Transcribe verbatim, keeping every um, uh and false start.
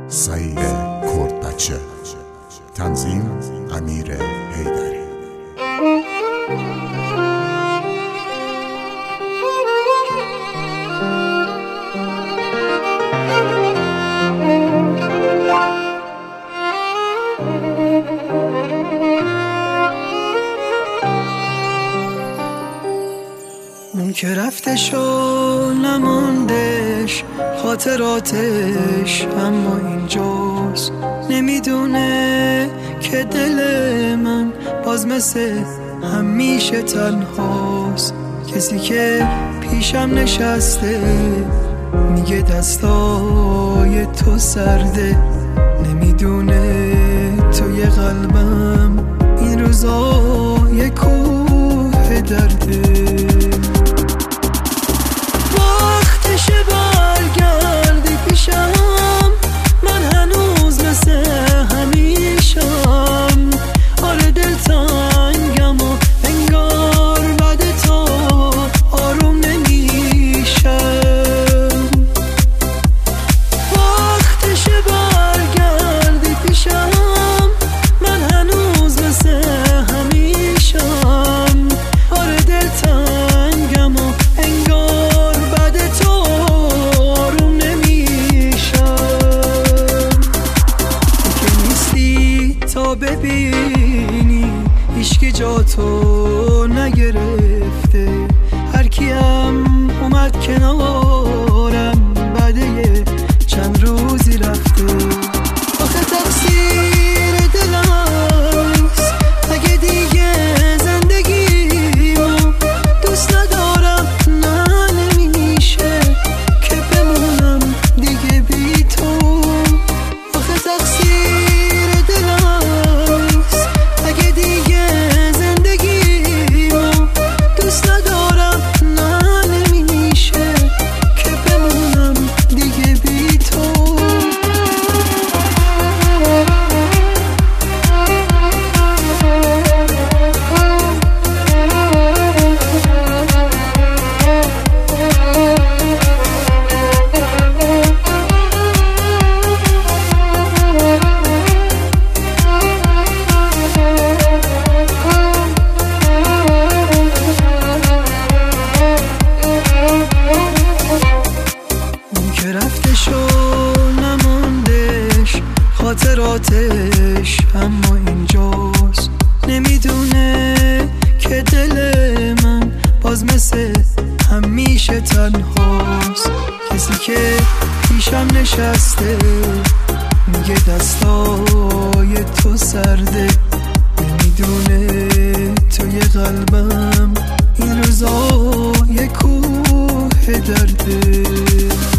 سعید کردبچه. تنظیم امیر حیدری. اون که رفتش و نموندش خاطراتش، اما اینجاست نمیدونه که دل من باز مثل همیشه تنهاست. کسی که پیشم نشسته میگه دستای تو سرده، نمیدونه توی قلبم این روزا یه کوه درده. وقتش برگردی پیشم، من هنوز مثل همیشم. آره دلتنگم و انگار بعد تو آروم نمیشم. وقتش برگردی پیشم، من هنوز مثل همیشم. آره دلتنگم و انگار بعد تو آروم نمیشم. که نیستی تا ببینی هیچکی جا تو نگرفته. هر کیم اومد کنارم بعد یه چند روزی رفته. آخه تقصیر دلمست اگه دیگه زندگیمو دوست ندارم. نه نمیشه که بمونم دیگه بی تو. آخه تقصیر دلمست اگه دیگه زندگیمو دوست ندارم. نه نمیشه که بمونم دیگه بی تو. اون که رفتش و نموندش خاطراتش، اما اینجاست نمیدونه که دل من باز مثل همیشه تنهاست. کسی که پیشم نشسته میگه دستای تو سرده، نمیدونه توی قلبم این روزا یه کوه درده.